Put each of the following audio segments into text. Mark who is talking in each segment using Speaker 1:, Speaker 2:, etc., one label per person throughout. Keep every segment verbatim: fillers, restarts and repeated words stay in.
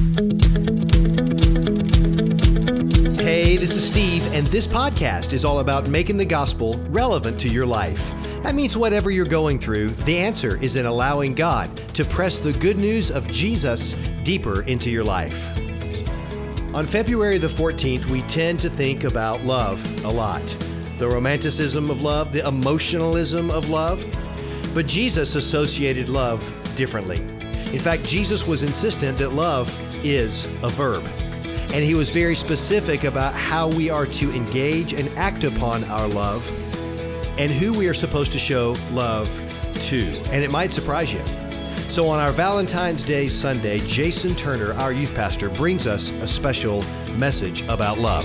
Speaker 1: Hey, this is Steve, and this podcast is all about making the gospel relevant to your life. That means whatever you're going through, the answer is in allowing God to press the good news of Jesus deeper into your life. On February the fourteenth, we tend to think about love a lot. The romanticism of love, the emotionalism of love. But Jesus associated love differently. In fact, Jesus was insistent that love is a verb. And he was very specific about how we are to engage and act upon our love and who we are supposed to show love to. And it might surprise you. So on our Valentine's Day Sunday, Jason Turner, our youth pastor, brings us a special message about love.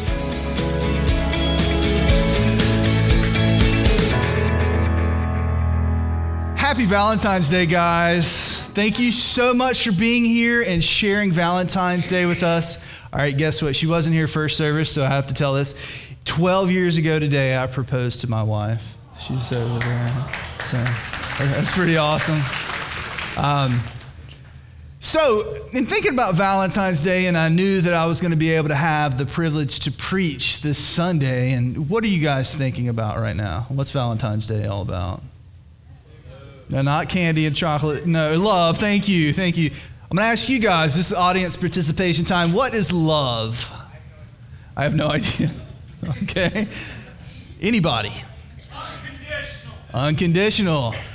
Speaker 2: Happy Valentine's Day, guys. Thank you so much for being here and sharing Valentine's Day with us. All right, guess what? She wasn't here first service, so I have to tell this. twelve years ago today, I proposed to my wife. She's over there. So that's pretty awesome. Um, so in thinking about Valentine's Day, and I knew that I was going to be able to have the privilege to preach this Sunday, and what are you guys thinking about right now? What's Valentine's Day all about? No, not candy and chocolate. No, love. Thank you. Thank you. I'm going to ask you guys, this is audience participation time. What is love? I have no idea. Okay. Anybody? Unconditional. Unconditional.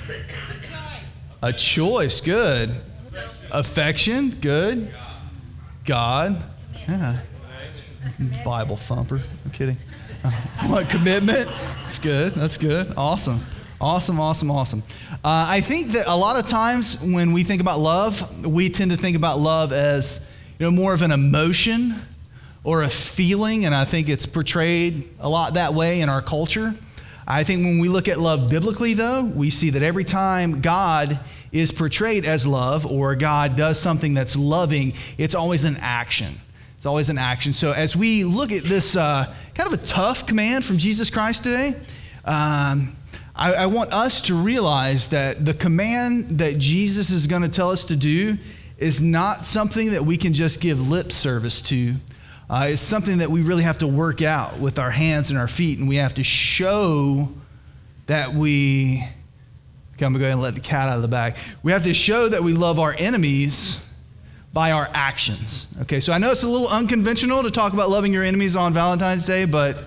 Speaker 2: A choice. Good. Affection. Good. God. Yeah. Bible thumper. I'm kidding. What? Commitment. That's good. That's good. Awesome. Awesome, awesome, awesome. Uh, I think that a lot of times when we think about love, we tend to think about love as, you know, more of an emotion or a feeling, and I think it's portrayed a lot that way in our culture. I think when we look at love biblically, though, we see that every time God is portrayed as love or God does something that's loving, it's always an action. It's always an action. So as we look at this uh, kind of a tough command from Jesus Christ today, um, I, I want us to realize that the command that Jesus is going to tell us to do is not something that we can just give lip service to. Uh, it's something that we really have to work out with our hands and our feet, and we have to show that we, okay, I'm going to go ahead and let the cat out of the bag. We have to show that we love our enemies by our actions. Okay, so I know it's a little unconventional to talk about loving your enemies on Valentine's Day, but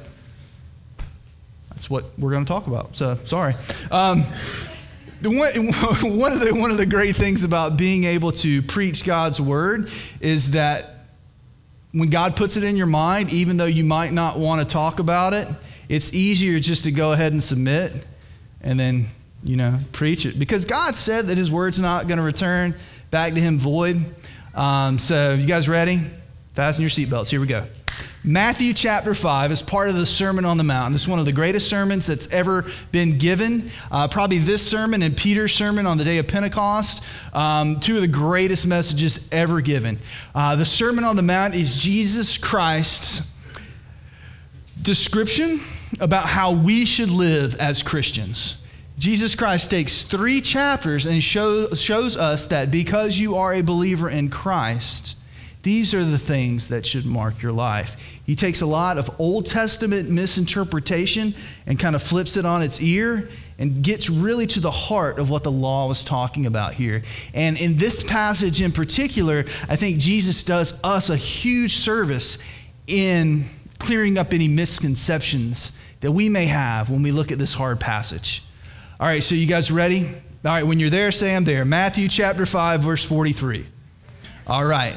Speaker 2: that's what we're going to talk about. So sorry. Um, the one, one of the one of the great things about being able to preach God's word is that when God puts it in your mind, even though you might not want to talk about it, it's easier just to go ahead and submit and then, you know, preach it. Because God said that his word's not going to return back to him void. Um, so you guys ready? Fasten your seatbelts. Here we go. Matthew chapter five is part of the Sermon on the Mount. It's one of the greatest sermons that's ever been given. Uh, probably this sermon and Peter's sermon on the day of Pentecost, um, two of the greatest messages ever given. Uh, the Sermon on the Mount is Jesus Christ's description about how we should live as Christians. Jesus Christ takes three chapters and show, shows us that because you are a believer in Christ, these are the things that should mark your life. He takes a lot of Old Testament misinterpretation and kind of flips it on its ear and gets really to the heart of what the law was talking about here. And in this passage in particular, I think Jesus does us a huge service in clearing up any misconceptions that we may have when we look at this hard passage. All right, so you guys ready? All right, when you're there, say I'm there. Matthew chapter five, verse forty-three. All right.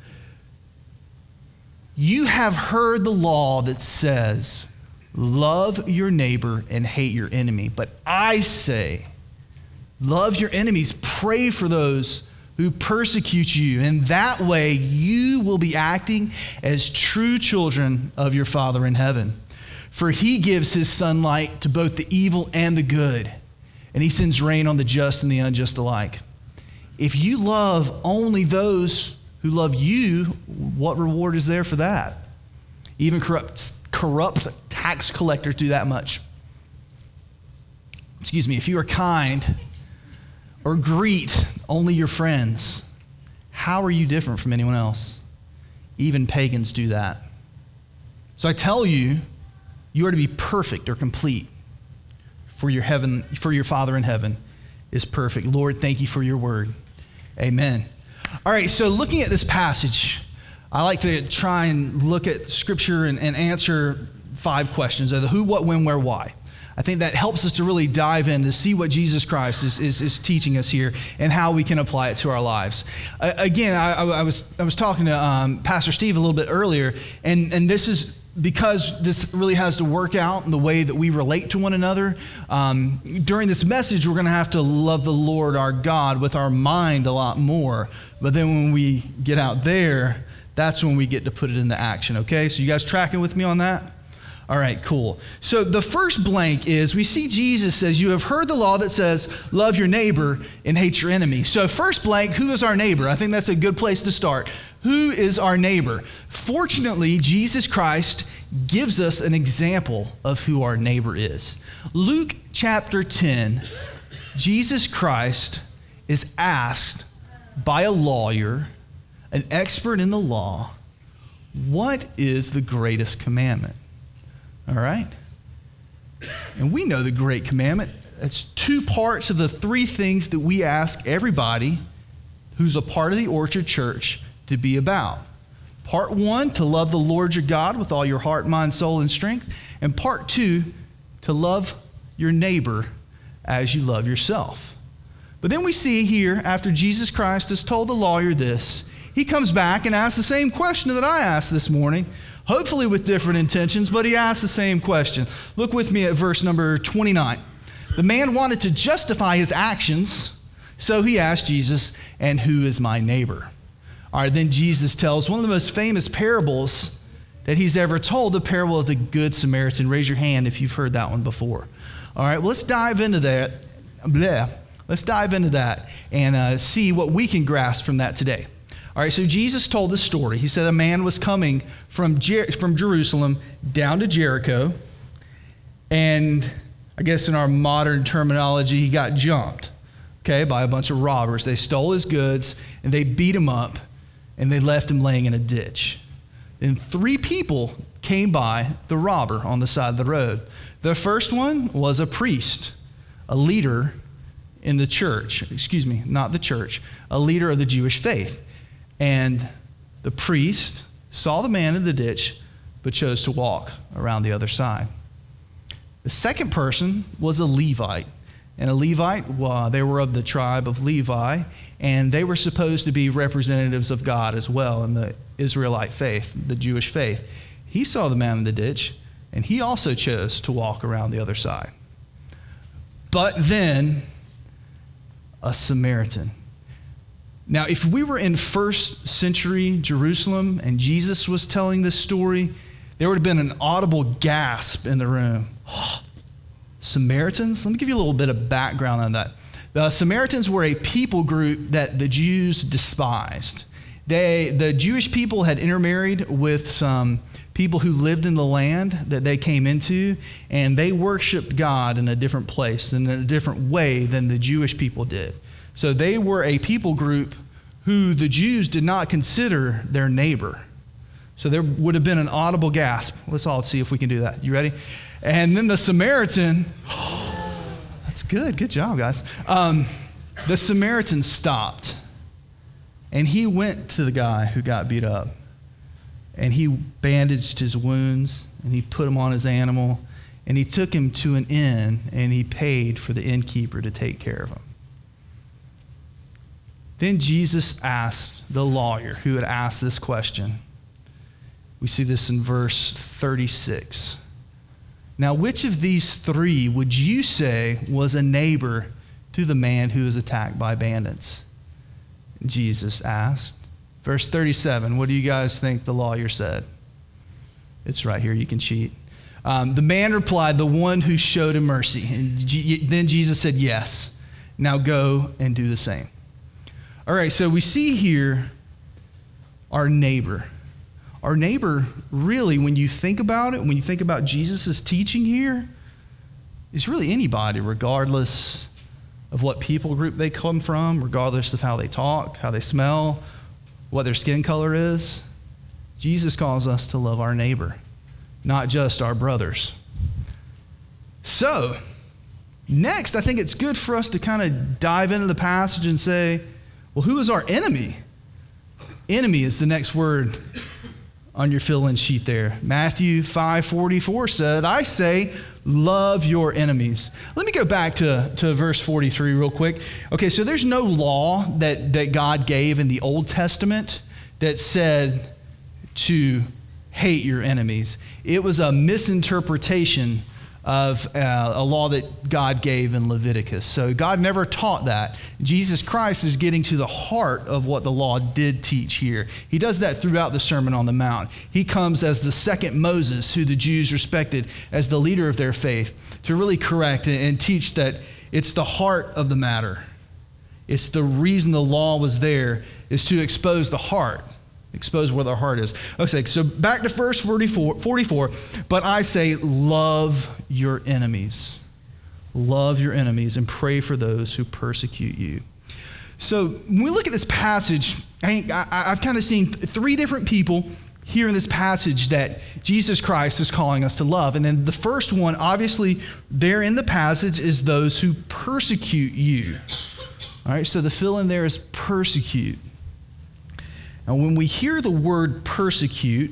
Speaker 2: You have heard the law that says, love your neighbor and hate your enemy. But I say, love your enemies, pray for those who persecute you. And that way you will be acting as true children of your Father in heaven. For he gives his sunlight to both the evil and the good, and he sends rain on the just and the unjust alike. If you love only those who love you, what reward is there for that? Even corrupt, corrupt tax collectors do that much. Excuse me, if you are kind or greet only your friends, how are you different from anyone else? Even pagans do that. So I tell you, you are to be perfect or complete, for your heaven, for your Father in heaven is perfect. Lord, thank you for your word. Amen. All right, so looking at this passage, I like to try and look at Scripture and, and answer five questions of the who, what, when, where, why. I think that helps us to really dive in to see what Jesus Christ is, is, is teaching us here and how we can apply it to our lives. Uh, again, I, I, was, I was talking to um, Pastor Steve a little bit earlier, and, and this is because this really has to work out in the way that we relate to one another. Um, during this message, we're going to have to love the Lord our God with our mind a lot more. But then when we get out there, that's when we get to put it into action, okay? So you guys tracking with me on that? All right, cool. So the first blank is we see Jesus says, you have heard the law that says, love your neighbor and hate your enemy. So first blank, who is our neighbor? I think that's a good place to start. Who is our neighbor? Fortunately, Jesus Christ gives us an example of who our neighbor is. Luke chapter ten, Jesus Christ is asked by a lawyer, an expert in the law, what is the greatest commandment? All right? And we know the great commandment. It's two parts of the three things that we ask everybody who's a part of the Orchard Church to be about. Part one, to love the Lord your God with all your heart, mind, soul, and strength. And part two, to love your neighbor as you love yourself. But then we see here, after Jesus Christ has told the lawyer this, he comes back and asks the same question that I asked this morning, hopefully with different intentions, but he asks the same question. Look with me at verse number twenty-nine. The man wanted to justify his actions, so he asked Jesus, and who is my neighbor? All right, then Jesus tells one of the most famous parables that he's ever told, the parable of the Good Samaritan. Raise your hand if you've heard that one before. All right, well, let's dive into that. Blah. Let's dive into that and uh, see what we can grasp from that today. All right, so Jesus told this story. He said a man was coming from Jer- from Jerusalem down to Jericho, and I guess in our modern terminology, he got jumped, okay, by a bunch of robbers. They stole his goods, and they beat him up, and they left him laying in a ditch. Then three people came by the robber on the side of the road. The first one was a priest, a leader in the church, excuse me, not the church, a leader of the Jewish faith. And the priest saw the man in the ditch, but chose to walk around the other side. The second person was a Levite. And a Levite, well, they were of the tribe of Levi, and they were supposed to be representatives of God as well in the Israelite faith, the Jewish faith. He saw the man in the ditch, and he also chose to walk around the other side. But then, a Samaritan. Now, if we were in first century Jerusalem and Jesus was telling this story, there would have been an audible gasp in the room. Oh, Samaritans? Let me give you a little bit of background on that. The Samaritans were a people group that the Jews despised. They, the Jewish people had intermarried with some people who lived in the land that they came into, and they worshiped God in a different place and in a different way than the Jewish people did. So they were a people group who the Jews did not consider their neighbor. So there would have been an audible gasp. Let's all see if we can do that. You ready? And then the Samaritan, oh, that's good. Good job, guys. Um, the Samaritan stopped, and he went to the guy who got beat up, and he bandaged his wounds, and he put him on his animal, and he took him to an inn, and he paid for the innkeeper to take care of him. Then Jesus asked the lawyer who had asked this question. We see this in verse thirty-six. Now, which of these three would you say was a neighbor to the man who was attacked by bandits? Jesus asked. Verse thirty-seven, what do you guys think the lawyer said? It's right here, you can cheat. Um, the man replied, the one who showed him mercy. And G- then Jesus said, yes, now go and do the same. All right, so we see here our neighbor. Our neighbor, really, when you think about it, when you think about Jesus' teaching here, is really anybody, regardless of what people group they come from, regardless of how they talk, how they smell, what their skin color is. Jesus calls us to love our neighbor, not just our brothers. So, next, I think it's good for us to kind of dive into the passage and say, well, who is our enemy? Enemy is the next word on your fill-in sheet there. Matthew five forty-four said, I say, love your enemies. Let me go back to, to verse forty-three real quick. Okay, so there's no law that, that God gave in the Old Testament that said to hate your enemies. It was a misinterpretation of uh, a law that God gave in Leviticus. So God never taught that. Jesus Christ is getting to the heart of what the law did teach here. He does that throughout the Sermon on the Mount. He comes as the second Moses, who the Jews respected as the leader of their faith, to really correct and teach that it's the heart of the matter. It's the reason the law was there, is to expose the heart. Expose where the heart is. Okay, so back to verse forty-four, forty-four. But I say, love your enemies. Love your enemies and pray for those who persecute you. So when we look at this passage, I, I, I've kind of seen three different people here in this passage that Jesus Christ is calling us to love. And then the first one, obviously, there in the passage is those who persecute you. All right, so the fill in there is persecute. And when we hear the word persecute,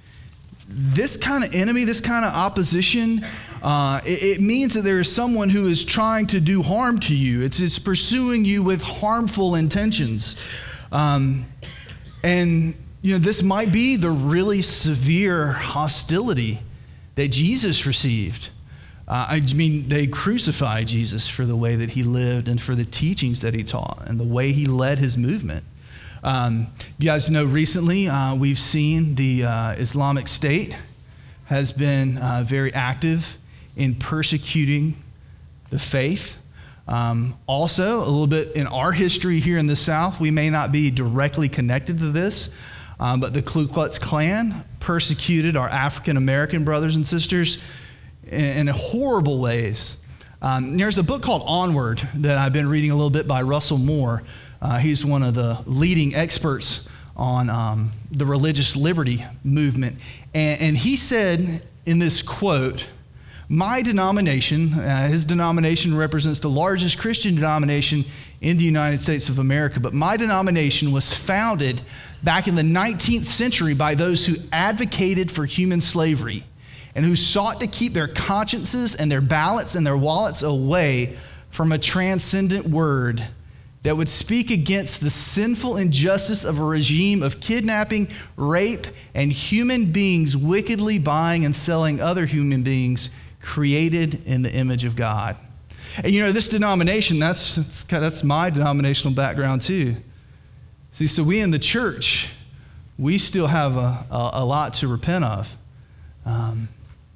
Speaker 2: this kind of enemy, this kind of opposition, uh, it, it means that there is someone who is trying to do harm to you. It's, it's pursuing you with harmful intentions. Um, and, you know, this might be the really severe hostility that Jesus received. Uh, I mean, they crucified Jesus for the way that he lived and for the teachings that he taught and the way he led his movement. Um, you guys know recently uh, we've seen the uh, Islamic State has been uh, very active in persecuting the faith. Um, also, a little bit in our history here in the South, we may not be directly connected to this, um, but the Ku Klux Klan persecuted our African American brothers and sisters in, in horrible ways. Um, there's a book called Onward that I've been reading a little bit by Russell Moore. Uh, he's one of the leading experts on um, the religious liberty movement. And, and he said in this quote, my denomination, uh, his denomination represents the largest Christian denomination in the United States of America, but my denomination was founded back in the nineteenth century by those who advocated for human slavery and who sought to keep their consciences and their ballots and their wallets away from a transcendent word that would speak against the sinful injustice of a regime of kidnapping, rape, and human beings wickedly buying and selling other human beings created in the image of God. And you know, this denomination, that's, that's, that's my denominational background too. See, so we in the church, we still have a, a, a lot to repent of. Um,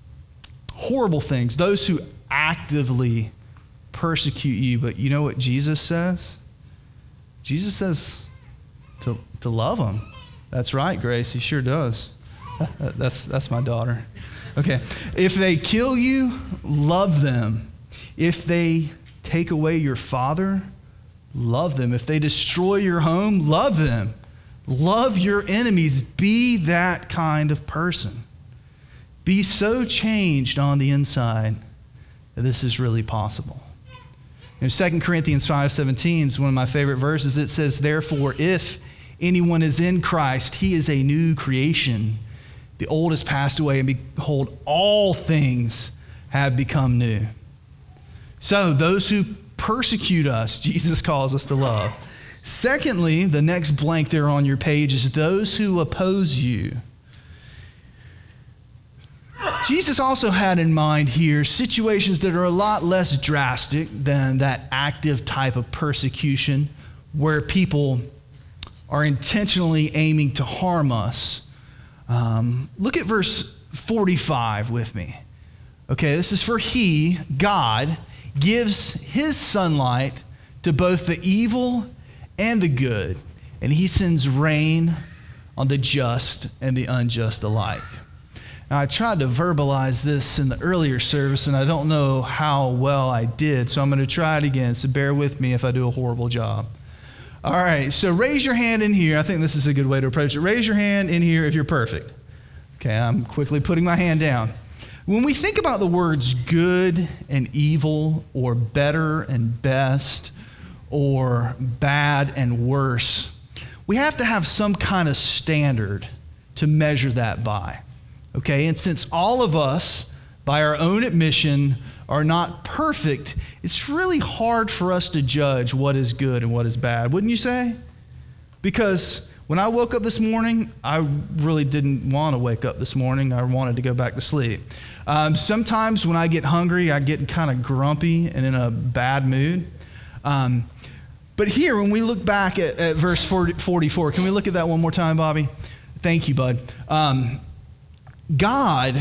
Speaker 2: horrible things, those who actively persecute you, but you know what Jesus says? Jesus says to, to love them. That's right, Grace. He sure does. That's, that's my daughter. Okay. If they kill you, love them. If they take away your father, love them. If they destroy your home, love them. Love your enemies. Be that kind of person. Be so changed on the inside that this is really possible. In Second Corinthians five seventeen is one of my favorite verses. It says, therefore, if anyone is in Christ, he is a new creation. The old has passed away, and behold, all things have become new. So those who persecute us, Jesus calls us to love. Secondly, the next blank there on your page is those who oppose you. Jesus also had in mind here situations that are a lot less drastic than that active type of persecution where people are intentionally aiming to harm us. Um, look at verse forty-five with me. Okay, this is for he, God, gives his sunlight to both the evil and the good, and he sends rain on the just and the unjust alike. Now, I tried to verbalize this in the earlier service, and I don't know how well I did, so I'm going to try it again, so bear with me if I do a horrible job. All right, so raise your hand in here. I think this is a good way to approach it. Raise your hand in here if you're perfect. Okay, I'm quickly putting my hand down. When we think about the words good and evil, or better and best, or bad and worse, we have to have some kind of standard to measure that by. Okay, and since all of us, by our own admission, are not perfect, it's really hard for us to judge what is good and what is bad, wouldn't you say? Because when I woke up this morning, I really didn't want to wake up this morning. I wanted to go back to sleep. Um, sometimes when I get hungry, I get kind of grumpy and in a bad mood. Um, but here, when we look back at, at verse forty-four, can we look at that one more time, Bobby? Thank you, bud. Um, God,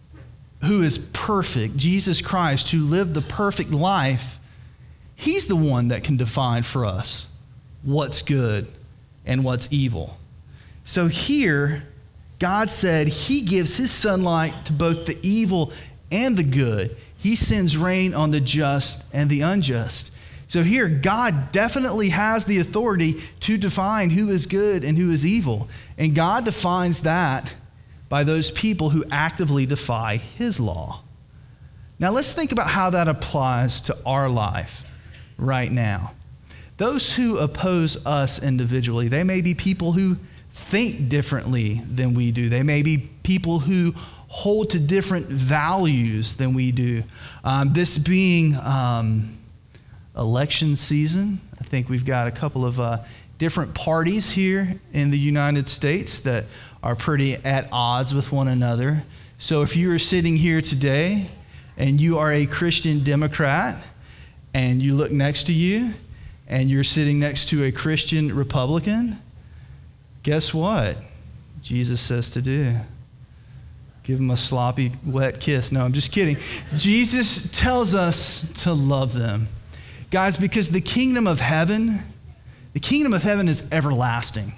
Speaker 2: who is perfect, Jesus Christ, who lived the perfect life, he's the one that can define for us what's good and what's evil. So here, God said he gives his sunlight to both the evil and the good. He sends rain on the just and the unjust. So here, God definitely has the authority to define who is good and who is evil. And God defines that by those people who actively defy his law. Now let's think about how that applies to our life right now. Those who oppose us individually, they may be people who think differently than we do. They may be people who hold to different values than we do. Um, this being um, election season, I think we've got a couple of uh, different parties here in the United States that are pretty at odds with one another. So if you are sitting here today and you are a Christian Democrat and you look next to you and you're sitting next to a Christian Republican, guess what Jesus says to do? Give him a sloppy, wet kiss. No, I'm just kidding. Jesus tells us to love them. Guys, because the kingdom of heaven, the kingdom of heaven is everlasting.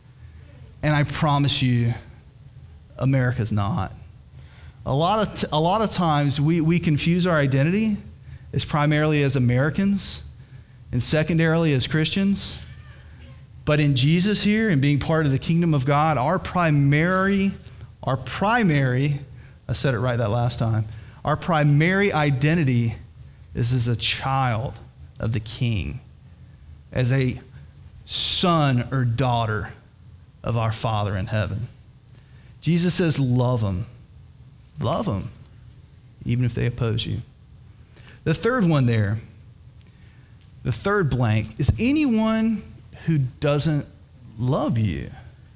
Speaker 2: And I promise you, America's not. A lot of t- a lot of times we, we confuse our identity as primarily as Americans and secondarily as Christians. But in Jesus here and being part of the kingdom of God, our primary, our primary, I said it right that last time, our primary identity is as a child of the King, as a son or daughter of our Father in heaven. Jesus says, love them. Love them, even if they oppose you. The third one there, the third blank, is anyone who doesn't love you.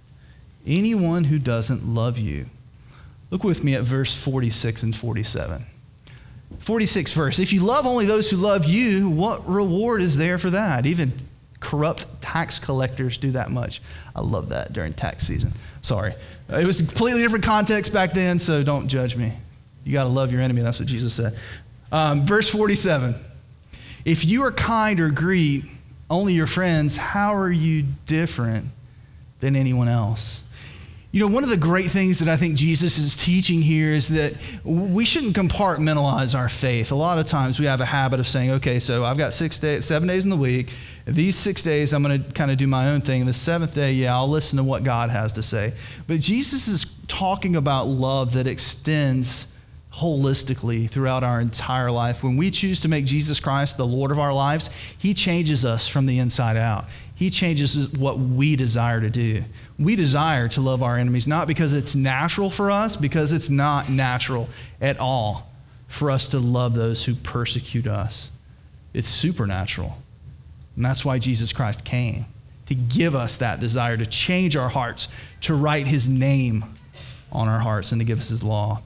Speaker 2: Anyone who doesn't love you. Look with me at verse forty-six and forty-seven. forty-sixth verse, if you love only those who love you, what reward is there for that? Even corrupt tax collectors do that much. I love that during tax season. Sorry. It was a completely different context back then, so don't judge me. You got to love your enemy. That's what Jesus said. Um, verse forty-seven. If you are kind or greet only your friends, how are you different than anyone else? You know, one of the great things that I think Jesus is teaching here is that we shouldn't compartmentalize our faith. A lot of times we have a habit of saying, okay, so I've got six days, seven days in the week. These six days, I'm going to kind of do my own thing. And the seventh day, yeah, I'll listen to what God has to say. But Jesus is talking about love that extends holistically throughout our entire life. When we choose to make Jesus Christ the Lord of our lives, he changes us from the inside out. He changes what we desire to do. We desire to love our enemies, not because it's natural for us, because it's not natural at all for us to love those who persecute us. It's supernatural. And that's why Jesus Christ came, to give us that desire, to change our hearts, to write his name on our hearts, and to give us his law.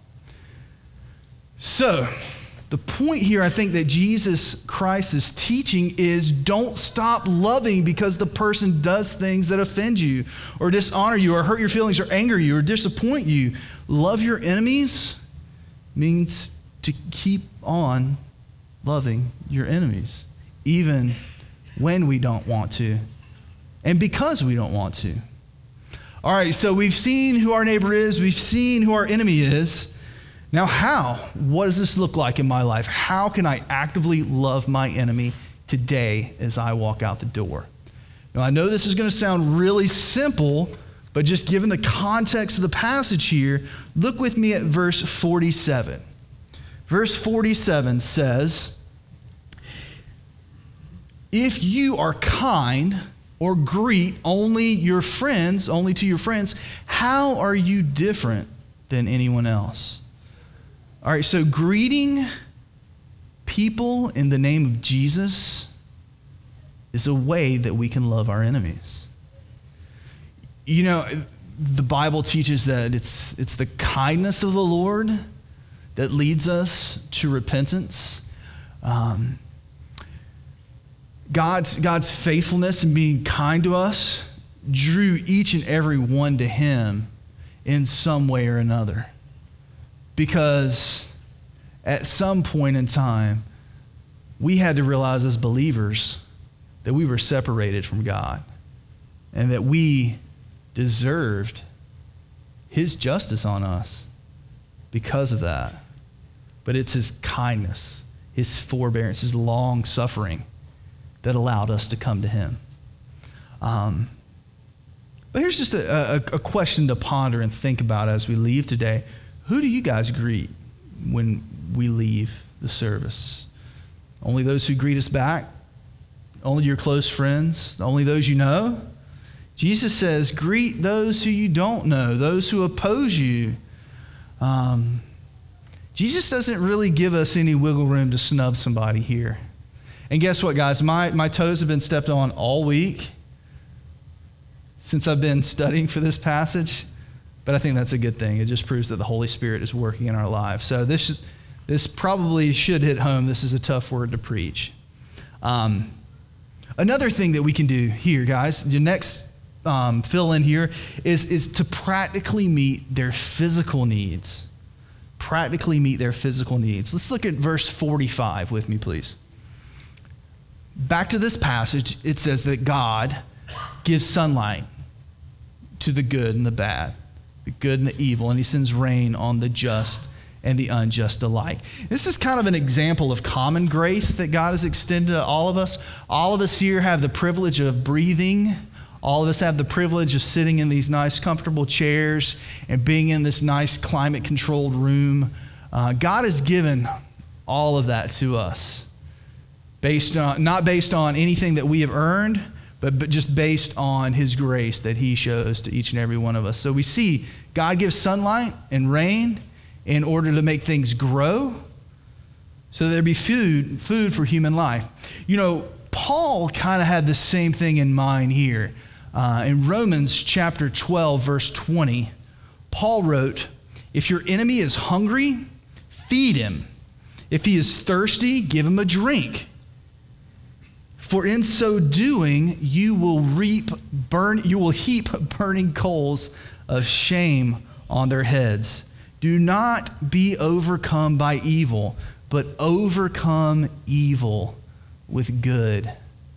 Speaker 2: So, the point here, I think, that Jesus Christ is teaching is don't stop loving because the person does things that offend you or dishonor you or hurt your feelings or anger you or disappoint you. Love your enemies means to keep on loving your enemies, even when we don't want to and because we don't want to. All right, so we've seen who our neighbor is. We've seen who our enemy is. Now, how? What does this look like in my life? How can I actively love my enemy today as I walk out the door? Now, I know this is going to sound really simple, but just given the context of the passage here, look with me at verse forty-seven. Verse forty-seven says, if you are kind or greet only your friends, only to your friends, how are you different than anyone else? All right, so greeting people in the name of Jesus is a way that we can love our enemies. You know, the Bible teaches that it's it's the kindness of the Lord that leads us to repentance. Um, God's, God's faithfulness in being kind to us drew each and every one to him in some way or another. Because at some point in time, we had to realize as believers that we were separated from God and that we deserved his justice on us because of that. But it's his kindness, his forbearance, his long suffering that allowed us to come to him. Um, but here's just a, a, a question to ponder and think about as we leave today. Who do you guys greet when we leave the service? Only those who greet us back? Only your close friends? Only those you know? Jesus says, greet those who you don't know, those who oppose you. Um, Jesus doesn't really give us any wiggle room to snub somebody here. And guess what, guys? My, my toes have been stepped on all week since I've been studying for this passage, but I think that's a good thing. It just proves that the Holy Spirit is working in our lives. So this, this probably should hit home. This is a tough word to preach. Um, another thing that we can do here, guys, your next um, fill in here is, is to practically meet their physical needs. Practically meet their physical needs. Let's look at verse forty-five with me, please. Back to this passage, it says that God gives sunlight to the good and the bad, the good and the evil, and he sends rain on the just and the unjust alike. This is kind of an example of common grace that God has extended to all of us. All of us here have the privilege of breathing. All of us have the privilege of sitting in these nice, comfortable chairs and being in this nice, climate-controlled room. Uh, God has given all of that to us, based on not based on anything that we have earned, but, but just based on his grace that he shows to each and every one of us. So we see God gives sunlight and rain in order to make things grow, so there be food, food for human life. You know, Paul kind of had the same thing in mind here. Uh, in Romans chapter twelve, verse twenty, Paul wrote, if your enemy is hungry, feed him. If he is thirsty, give him a drink. For in so doing, you will reap burn, you will heap burning coals of shame on their heads. Do not be overcome by evil, but overcome evil with good.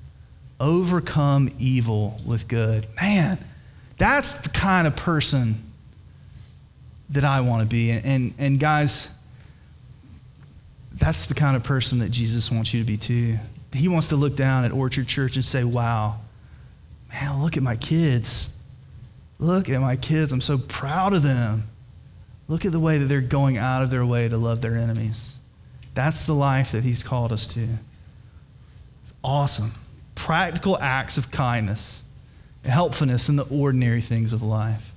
Speaker 2: Overcome evil with good. Man, that's the kind of person that I want to be. And, and, and guys, that's the kind of person that Jesus wants you to be too. He wants to look down at Orchard Church and say, wow, man, look at my kids. Look at my kids. I'm so proud of them. Look at the way that they're going out of their way to love their enemies. That's the life that he's called us to. It's awesome. Practical acts of kindness and helpfulness in the ordinary things of life.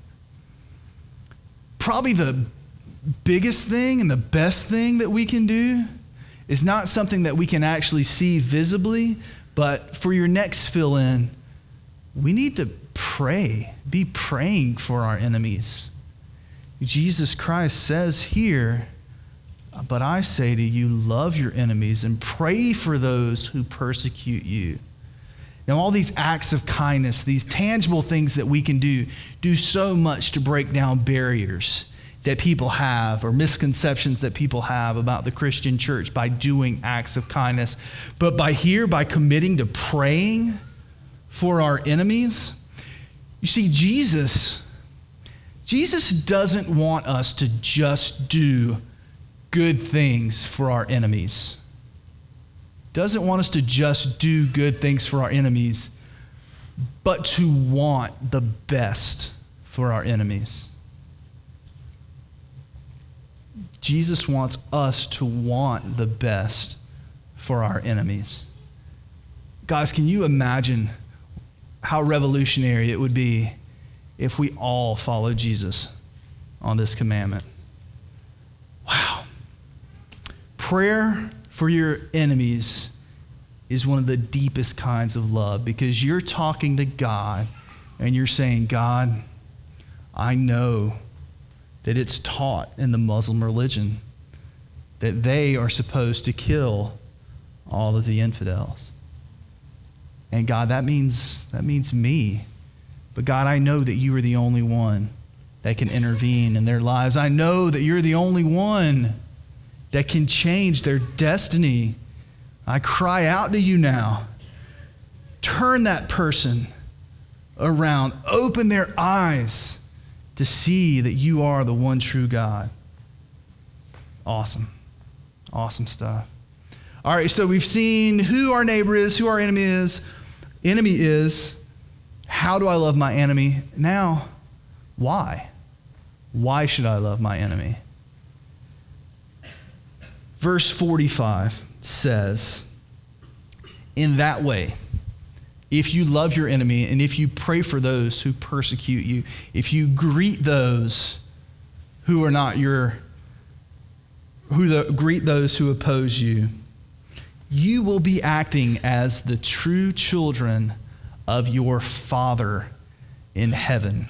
Speaker 2: Probably the biggest thing and the best thing that we can do is not something that we can actually see visibly, but for your next fill in, we need to pray, be praying for our enemies. Jesus Christ says here, but I say to you, love your enemies and pray for those who persecute you. Now, all these acts of kindness, these tangible things that we can do, do so much to break down barriers that people have or misconceptions that people have about the Christian church by doing acts of kindness. But by here, by committing to praying for our enemies, you see, Jesus, Jesus doesn't want us to just do good things for our enemies. Doesn't want us to just do good things for our enemies, but to want the best for our enemies. Jesus wants us to want the best for our enemies. Guys, can you imagine how revolutionary it would be if we all followed Jesus on this commandment? Wow. Prayer for your enemies is one of the deepest kinds of love, because you're talking to God and you're saying, God, I know that it's taught in the Muslim religion that they are supposed to kill all of the infidels. And God, that means that means me. But God, I know that you are the only one that can intervene in their lives. I know that you're the only one that can change their destiny. I cry out to you now. Turn that person around. Open their eyes to see that you are the one true God. Awesome. Awesome stuff. All right, so we've seen who our neighbor is, who our enemy is. Enemy is, how do I love my enemy? Now, why? Why should I love my enemy? Verse forty-five says, in that way, if you love your enemy and if you pray for those who persecute you, if you greet those who are not your, who the, greet those who oppose you, you will be acting as the true children of your Father in heaven.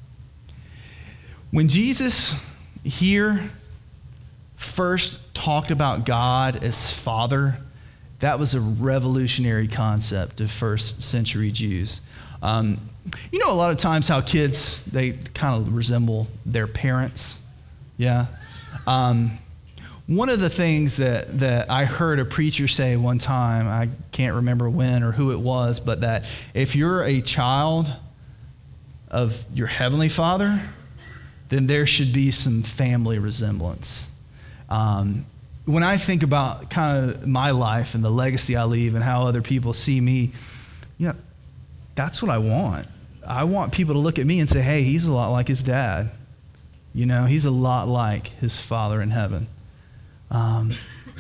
Speaker 2: When Jesus here first talked about God as Father, that was a revolutionary concept to first century Jews. Um, you know, a lot of times how kids, they kind of resemble their parents. Yeah. Um, one of the things that, that I heard a preacher say one time, I can't remember when or who it was, but that if you're a child of your Heavenly Father, then there should be some family resemblance. Um, when I think about kind of my life and the legacy I leave and how other people see me, you know, that's what I want. I want people to look at me and say, hey, he's a lot like his dad. You know, he's a lot like his Father in heaven. Um,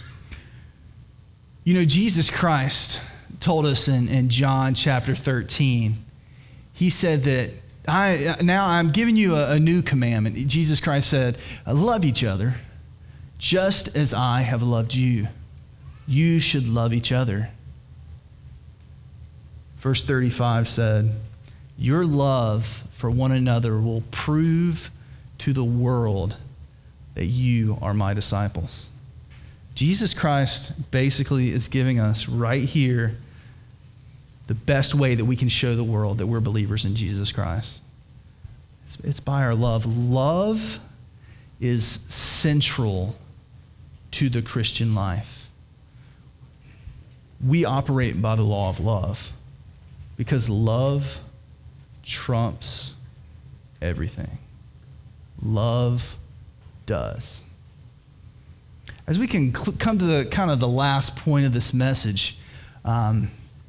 Speaker 2: you know, Jesus Christ told us in, in John chapter thirteen, he said that I now I'm giving you a, a new commandment. Jesus Christ said, love each other just as I have loved you. You should love each other. Verse thirty-five said, your love for one another will prove to the world that you are my disciples. Jesus Christ basically is giving us right here the best way that we can show the world that we're believers in Jesus Christ. It's, it's by our love. Love is central to the Christian life. We operate by the law of love because love trumps everything. Love does. As we can cl- come to the kind of the last point of this message, um,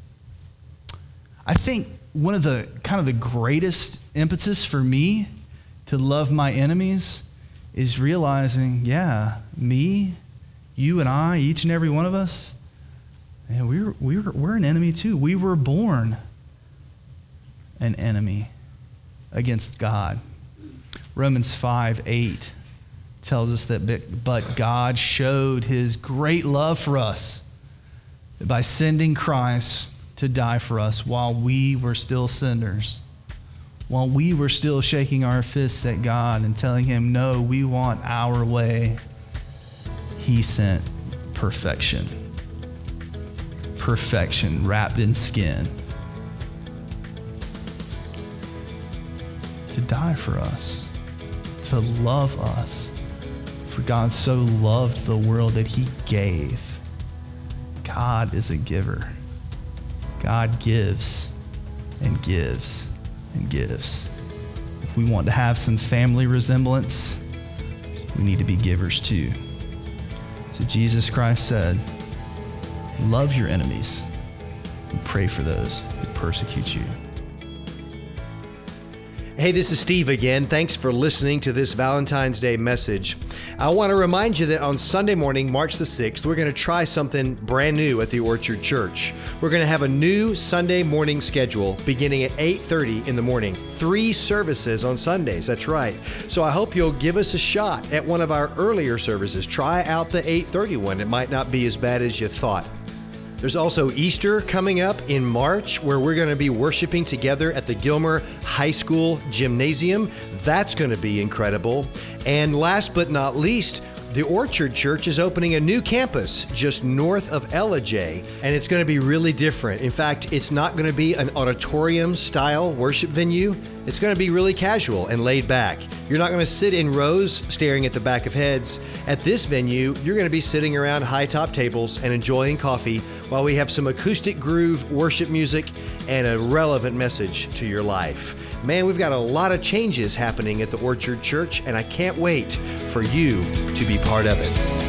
Speaker 2: I think one of the kind of the greatest impetus for me to love my enemies is realizing, yeah, me, you and I, each and every one of us, man, we're we're we're an enemy too. We were born an enemy against God. Romans five eight tells us that, but God showed his great love for us by sending Christ to die for us while we were still sinners, while we were still shaking our fists at God and telling him, no, we want our way. He sent perfection. Perfection wrapped in skin to die for us, to love us. For God so loved the world that he gave. God is a giver. God gives and gives and gives. If we want to have some family resemblance, we need to be givers too. So Jesus Christ said, love your enemies and pray for those who persecute you.
Speaker 1: Hey, this is Steve again. Thanks for listening to this Valentine's Day message. I want to remind you that on Sunday morning, March the sixth, we're going to try something brand new at the Orchard Church. We're going to have a new Sunday morning schedule beginning at eight thirty in the morning. Three services on Sundays, that's right. So I hope you'll give us a shot at one of our earlier services. Try out the eight thirty one. It might not be as bad as you thought. There's also Easter coming up in March, where we're going to be worshiping together at the Gilmer High School Gymnasium. That's going to be incredible. And last but not least, the Orchard Church is opening a new campus just north of Ellijay, and it's going to be really different. In fact, it's not going to be an auditorium-style worship venue. It's going to be really casual and laid back. You're not going to sit in rows staring at the back of heads. At this venue, you're going to be sitting around high-top tables and enjoying coffee while we have some acoustic groove worship music and a relevant message to your life. Man, we've got a lot of changes happening at the Orchard Church, and I can't wait for you to be part of it.